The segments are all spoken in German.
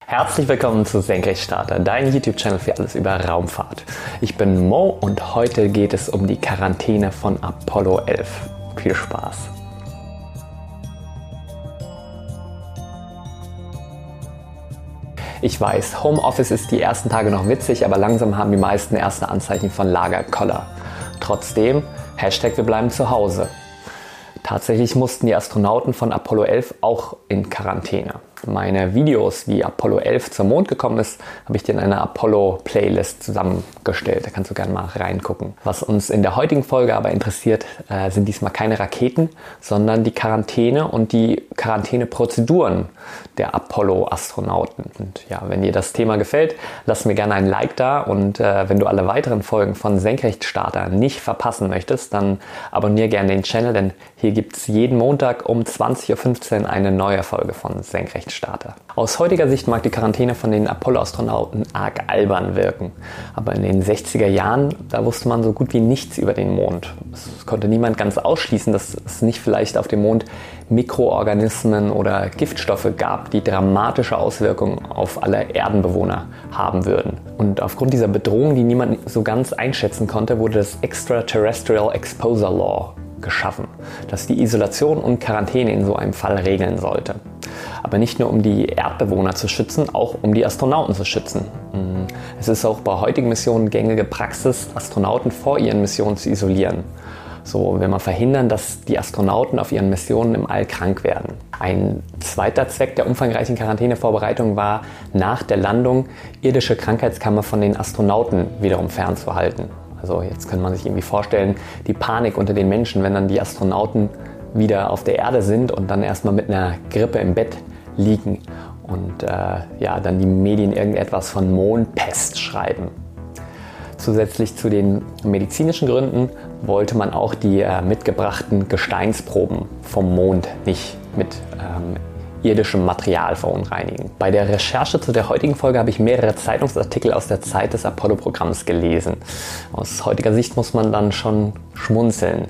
Herzlich willkommen zu Senkrechtstarter, dein YouTube-Channel für alles über Raumfahrt. Ich bin Mo und heute geht es um die Quarantäne von Apollo 11. Viel Spaß! Ich weiß, Homeoffice ist die ersten Tage noch witzig, aber langsam haben die meisten erste Anzeichen von Lagerkoller. Trotzdem, wir bleiben zu Hause. Tatsächlich mussten die Astronauten von Apollo 11 auch in Quarantäne. Meine Videos, wie Apollo 11 zum Mond gekommen ist, habe ich dir in einer Apollo-Playlist zusammengestellt. Da kannst du gerne mal reingucken. Was uns in der heutigen Folge aber interessiert, sind diesmal keine Raketen, sondern die Quarantäne und die Quarantäneprozeduren der Apollo-Astronauten. Und ja, wenn dir das Thema gefällt, lass mir gerne ein Like da. Und wenn du alle weiteren Folgen von Senkrechtstarter nicht verpassen möchtest, dann abonniere gerne den Channel, denn hier gibt es jeden Montag um 20:15 Uhr eine neue Folge von Senkrechtstarter. Aus heutiger Sicht mag die Quarantäne von den Apollo-Astronauten arg albern wirken. Aber in den 60er Jahren, da wusste man so gut wie nichts über den Mond. Es konnte niemand ganz ausschließen, dass es nicht vielleicht auf dem Mond Mikroorganismen oder Giftstoffe gab, die dramatische Auswirkungen auf alle Erdenbewohner haben würden. Und aufgrund dieser Bedrohung, die niemand so ganz einschätzen konnte, wurde das Extraterrestrial Exposure Law geschaffen, das die Isolation und Quarantäne in so einem Fall regeln sollte. Aber nicht nur um die Erdbewohner zu schützen, auch um die Astronauten zu schützen. Es ist auch bei heutigen Missionen gängige Praxis, Astronauten vor ihren Missionen zu isolieren. So will man verhindern, dass die Astronauten auf ihren Missionen im All krank werden. Ein zweiter Zweck der umfangreichen Quarantänevorbereitung war, nach der Landung irdische Krankheitskeime von den Astronauten wiederum fernzuhalten. Also jetzt kann man sich irgendwie vorstellen, die Panik unter den Menschen, wenn dann die Astronauten wieder auf der Erde sind und dann erstmal mit einer Grippe im Bett liegen und dann die Medien irgendetwas von Mondpest schreiben. Zusätzlich zu den medizinischen Gründen wollte man auch die mitgebrachten Gesteinsproben vom Mond nicht mit irdischem Material verunreinigen. Bei der Recherche zu der heutigen Folge habe ich mehrere Zeitungsartikel aus der Zeit des Apollo-Programms gelesen. Aus heutiger Sicht muss man dann schon schmunzeln.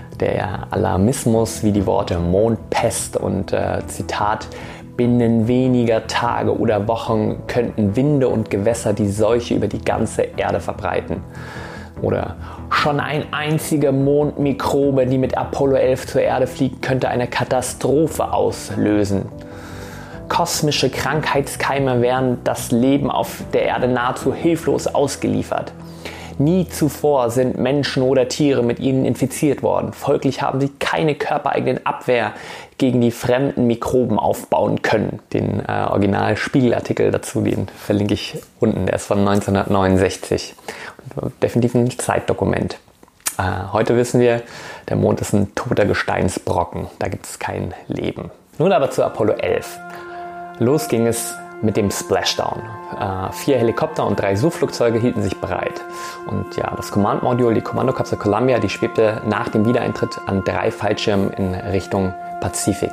Der Alarmismus wie die Worte Mondpest und Zitat binnen weniger Tage oder Wochen könnten Winde und Gewässer die Seuche über die ganze Erde verbreiten. Oder schon eine einzige Mondmikrobe, die mit Apollo 11 zur Erde fliegt, könnte eine Katastrophe auslösen. Kosmische Krankheitskeime wären das Leben auf der Erde nahezu hilflos ausgeliefert. Nie zuvor sind Menschen oder Tiere mit ihnen infiziert worden. Folglich haben sie keine körpereigenen Abwehr gegen die fremden Mikroben aufbauen können. Den Original-Spiegelartikel dazu, den verlinke ich unten. Der ist von 1969. Definitiv ein Zeitdokument. Heute wissen wir, der Mond ist ein toter Gesteinsbrocken. Da gibt es kein Leben. Nun aber zu Apollo 11. Los ging es mit dem Splashdown. 4 Helikopter und 3 Suchflugzeuge hielten sich bereit. Und ja, das Command-Modul, die Kommandokapsel Columbia, die schwebte nach dem Wiedereintritt an 3 Fallschirmen in Richtung Pazifik.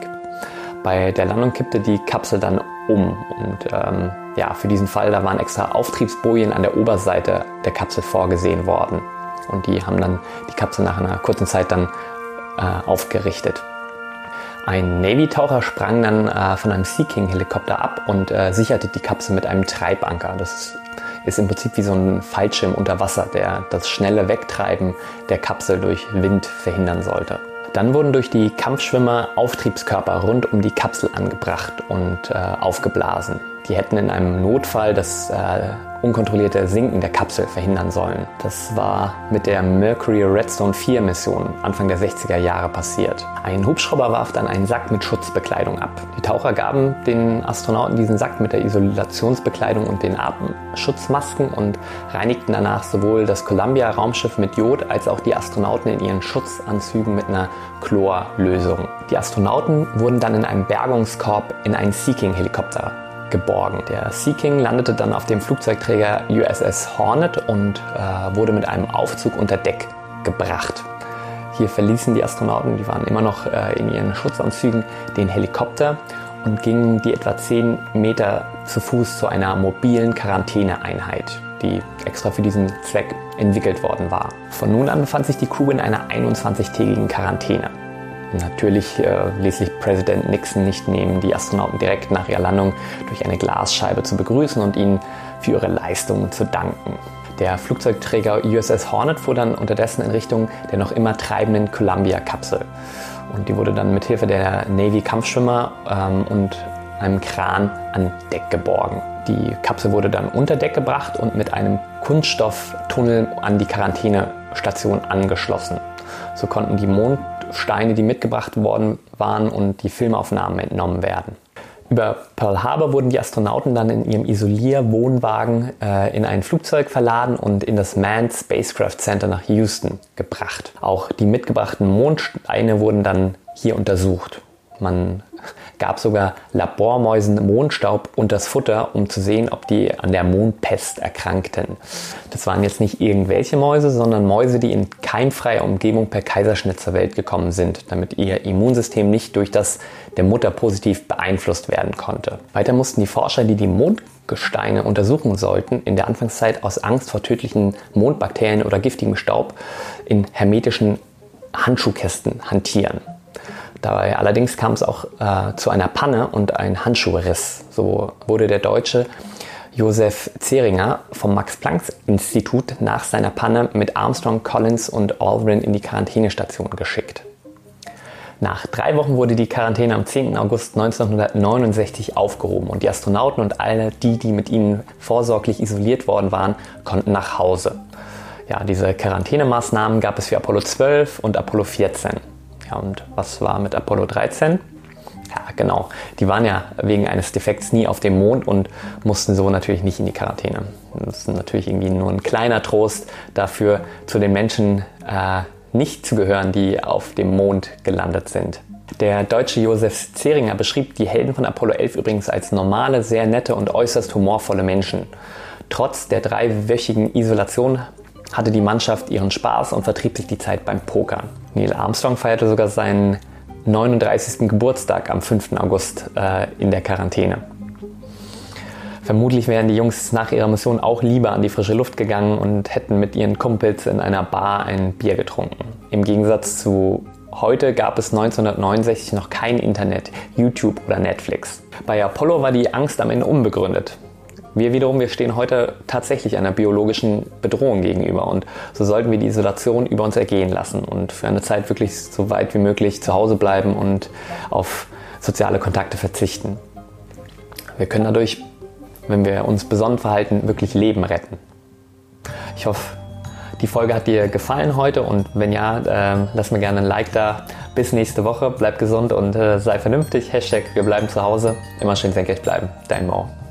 Bei der Landung kippte die Kapsel dann um. Und für diesen Fall, da waren extra Auftriebsbojen an der Oberseite der Kapsel vorgesehen worden. Und die haben dann die Kapsel nach einer kurzen Zeit dann aufgerichtet. Ein Navy-Taucher sprang dann von einem Sea King-Helikopter ab und sicherte die Kapsel mit einem Treibanker. Das ist im Prinzip wie so ein Fallschirm unter Wasser, der das schnelle Wegtreiben der Kapsel durch Wind verhindern sollte. Dann wurden durch die Kampfschwimmer Auftriebskörper rund um die Kapsel angebracht und aufgeblasen. Die hätten in einem Notfall das unkontrollierte Sinken der Kapsel verhindern sollen. Das war mit der Mercury Redstone 4 Mission Anfang der 60er Jahre passiert. Ein Hubschrauber warf dann einen Sack mit Schutzbekleidung ab. Die Taucher gaben den Astronauten diesen Sack mit der Isolationsbekleidung und den Atemschutzmasken und reinigten danach sowohl das Columbia-Raumschiff mit Jod als auch die Astronauten in ihren Schutzanzügen mit einer Chlorlösung. Die Astronauten wurden dann in einem Bergungskorb in einen Sea King-Helikopter geborgen. Der Sea King landete dann auf dem Flugzeugträger USS Hornet und wurde mit einem Aufzug unter Deck gebracht. Hier verließen die Astronauten, die waren immer noch in ihren Schutzanzügen, den Helikopter und gingen die etwa 10 Meter zu Fuß zu einer mobilen Quarantäneeinheit, die extra für diesen Zweck entwickelt worden war. Von nun an befand sich die Crew in einer 21-tägigen Quarantäne. Natürlich ließ sich Präsident Nixon nicht nehmen, die Astronauten direkt nach ihrer Landung durch eine Glasscheibe zu begrüßen und ihnen für ihre Leistungen zu danken. Der Flugzeugträger USS Hornet fuhr dann unterdessen in Richtung der noch immer treibenden Columbia-Kapsel. Und die wurde dann mithilfe der Navy-Kampfschwimmer und einem Kran an Deck geborgen. Die Kapsel wurde dann unter Deck gebracht und mit einem Kunststofftunnel an die Quarantänestation angeschlossen. So konnten die Mondsteine, die mitgebracht worden waren, und die Filmaufnahmen entnommen werden. Über Pearl Harbor wurden die Astronauten dann in ihrem Isolierwohnwagen in ein Flugzeug verladen und in das Manned Spacecraft Center nach Houston gebracht. Auch die mitgebrachten Mondsteine wurden dann hier untersucht. Man gab sogar Labormäusen Mondstaub und das Futter, um zu sehen, ob die an der Mondpest erkrankten. Das waren jetzt nicht irgendwelche Mäuse, sondern Mäuse, die in keimfreier Umgebung per Kaiserschnitt zur Welt gekommen sind, damit ihr Immunsystem nicht durch das der Mutter positiv beeinflusst werden konnte. Weiter mussten die Forscher, die die Mondgesteine untersuchen sollten, in der Anfangszeit aus Angst vor tödlichen Mondbakterien oder giftigem Staub in hermetischen Handschuhkästen hantieren. Dabei allerdings kam es auch zu einer Panne und ein Handschuhriss. So wurde der Deutsche Josef Zeringer vom Max-Planck-Institut nach seiner Panne mit Armstrong, Collins und Aldrin in die Quarantänestation geschickt. Nach 3 Wochen wurde die Quarantäne am 10. August 1969 aufgehoben und die Astronauten und alle die mit ihnen vorsorglich isoliert worden waren, konnten nach Hause. Ja, diese Quarantänemaßnahmen gab es für Apollo 12 und Apollo 14. Ja, und was war mit Apollo 13? Ja, genau. Die waren ja wegen eines Defekts nie auf dem Mond und mussten so natürlich nicht in die Quarantäne. Das ist natürlich irgendwie nur ein kleiner Trost dafür, zu den Menschen nicht zu gehören, die auf dem Mond gelandet sind. Der deutsche Josef Zeringer beschrieb die Helden von Apollo 11 übrigens als normale, sehr nette und äußerst humorvolle Menschen. Trotz der 3-wöchigen Isolation hatte die Mannschaft ihren Spaß und vertrieb sich die Zeit beim Pokern. Neil Armstrong feierte sogar seinen 39. Geburtstag am 5. August in der Quarantäne. Vermutlich wären die Jungs nach ihrer Mission auch lieber an die frische Luft gegangen und hätten mit ihren Kumpels in einer Bar ein Bier getrunken. Im Gegensatz zu heute gab es 1969 noch kein Internet, YouTube oder Netflix. Bei Apollo war die Angst am Ende unbegründet. Wir stehen heute tatsächlich einer biologischen Bedrohung gegenüber und so sollten wir die Isolation über uns ergehen lassen und für eine Zeit wirklich so weit wie möglich zu Hause bleiben und auf soziale Kontakte verzichten. Wir können dadurch, wenn wir uns besonnen verhalten, wirklich Leben retten. Ich hoffe, die Folge hat dir gefallen heute und wenn ja, lass mir gerne ein Like da. Bis nächste Woche, bleib gesund und sei vernünftig. #wir bleiben zu Hause. Immer schön senkrecht bleiben. Dein Mo.